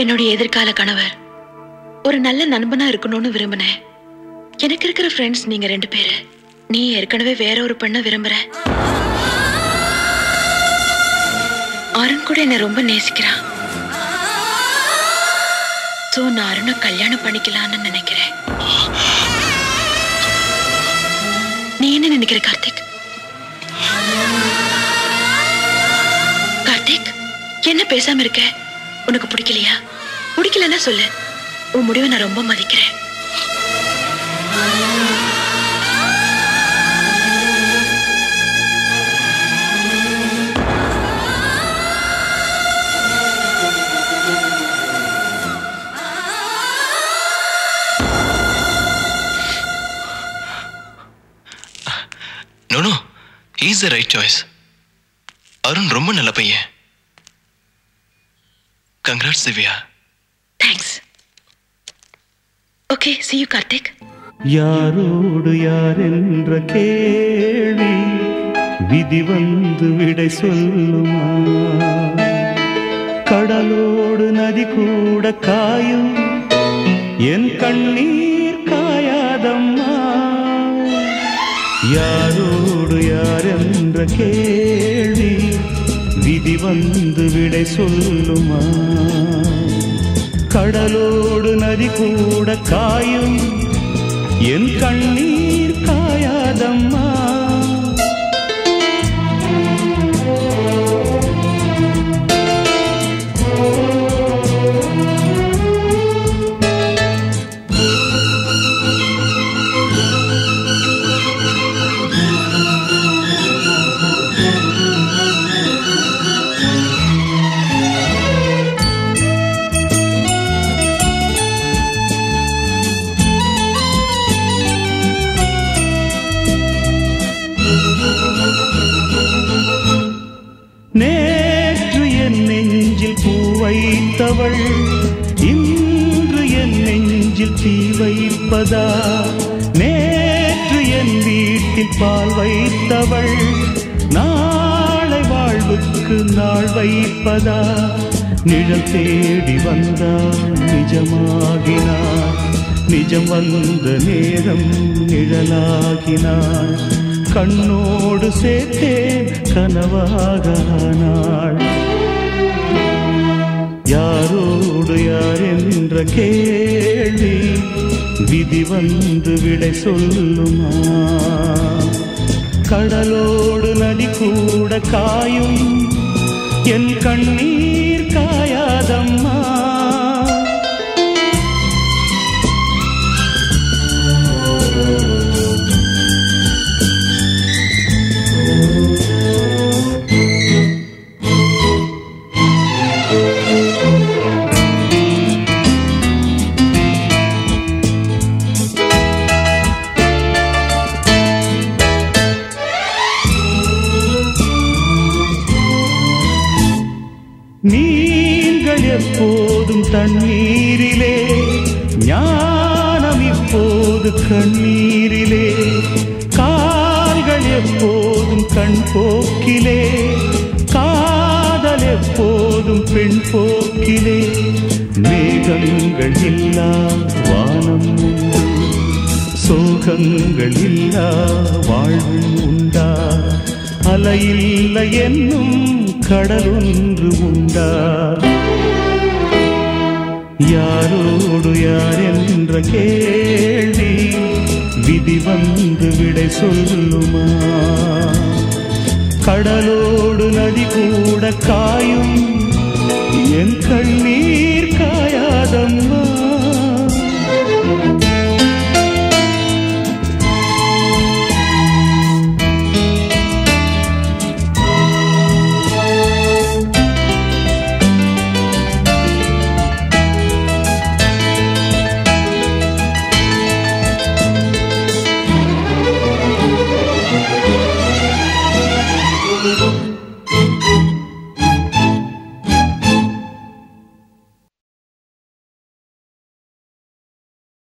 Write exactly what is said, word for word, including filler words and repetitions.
என்னுடைய எதிர்கால கணவர் ஒரு நல்ல நண்பனா இருக்கணும்னு விரும்பினேன். எனக்கு இருக்கிற ஃப்ரெண்ட்ஸ் நீங்க ரெண்டு பேரு. நீ ஏற்கனவே வேற ஒரு பெண்ணை விரும்புற. அருண் கூட என்ன ரொம்ப நேசிக்கிறான். சோ நான் அருணை கல்யாணம் பண்ணிக்கலாம்னு நினைக்கிறேன். நீ என்ன நினைக்கிற கார்த்திக்? கார்த்திக், என்ன பேசாம இருக்க? உனக்கு பிடிக்கலையா? பிடிக்கலன்னா சொல்லு. உன் முடிவை நான் ரொம்ப மதிக்கிறேன். No, no. He's the right choice. Arun ரொம்ப நல்ல பையன். Congrats, Divya. Thanks. Okay, see you, Karthik. யாரோடு யார் என்ற கேள்வி விதி வந்து விடை சொல்லுமா? கடலோடு நதி கூட காயும் என் கண்ணீர் காயாதம்மா. யாரோடு யார் என்ற கேள்வி விதி வந்து விடை சொல்லுமா? கடலோடு நதி கூட காயும் என் கண்ணீர் காயாதம்மா. நேற்று என் நெஞ்சில் பூ வைத்தவள் இன்று என் நெஞ்சில் தீ வைப்பதா? நேற்று என் வீட்டில் பால் வைத்தவள் நாளை வாழ்வுக்கு நாள் வைப்பதா? நிழல் தேடி வந்தாள் நிஜமாகினாள், நிஜம் வந்த நேரம் நிழலாகினாள். கண்ணோடு சேர்த்தேன் கனவாகானாள். யாரோடு யார் என்ற கேள்வி விதி வந்து விடை சொல்லுமா? கடலோடு நதி கூட காயும் என் கண்ணீர் காயாதம்மா. நீங்கள் எப்போதும் தண்ணீரிலே, ஞானம் இப்போது கண்ணீரிலே. கால்கள் எப்போதும் கண் போக்கிலே, காதல் எப்போதும் பெண் போக்கிலே. மேகங்கள் இல்லா வானம் உண்டு, சோகங்கள் இல்லா வாழ்வு உண்டா? அலையில்லை என்னும் கடல் ஒன்று உண்டா? யாரோடு யார் என்ற கேள்வி விதி வந்து விடை சொல்லுமா? கடலோடு நதி கூட காயும் என் கண்ணீர் காயாதம்மா.